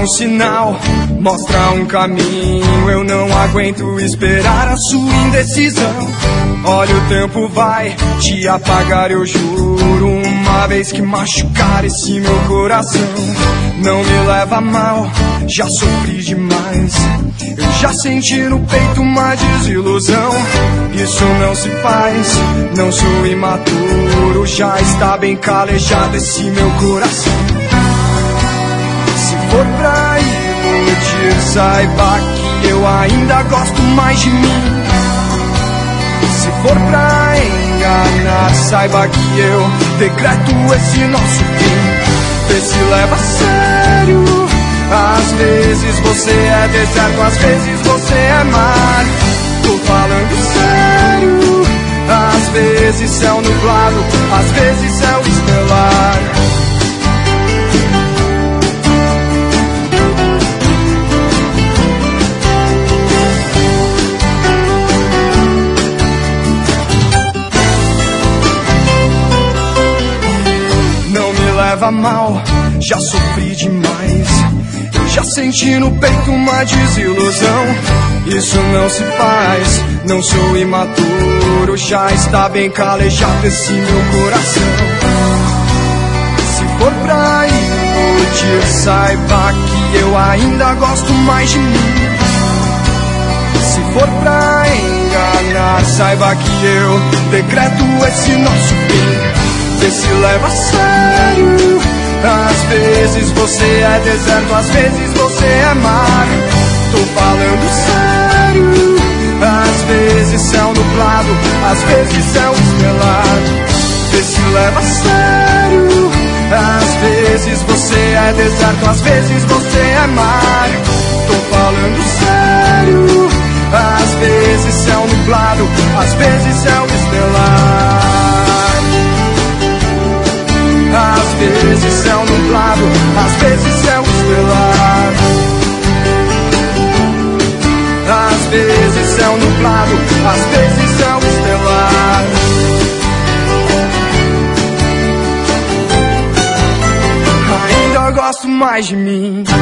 um sinal, mostra um caminho. Eu não aguento esperar a sua indecisão. Olha, o tempo vai te apagar, eu juro. Uma vez que machucar esse meu coração, não me leva a mal, já sofri demais. Eu já senti no peito uma desilusão. Isso não se faz, não sou imaturo. Já está bem calejado esse meu coração. Se for pra iludir, saiba que eu ainda gosto mais de mim. Se for pra enganar, saiba que eu decreto esse nosso fim. Vê se leva a sério. Às vezes você é deserto, às vezes você é mar. Tô falando sério. Às vezes céu nublado, às vezes céu estelar. Não me leva mal, já sofri demais. Eu já senti no peito uma desilusão. Isso não se faz, não sou imaturo. Já está bem calejado esse meu coração. Se for pra iludir, saiba que eu ainda gosto mais de mim. Se for pra enganar, saiba que eu decreto esse nosso fim. Vê se leva a sério. Às vezes você é deserto, às vezes você é mar. Tô falando sério. Às vezes céu nublado, às vezes céu estrelado. Vê se leva a sério. Às vezes você é deserto, às vezes você é mar. Tô falando sério. Às vezes céu nublado, às vezes céu estelar. Às vezes céu nublado, às vezes céu estelar. Às vezes céu nublado, às vezes céu estelar. Ainda gosto mais de mim.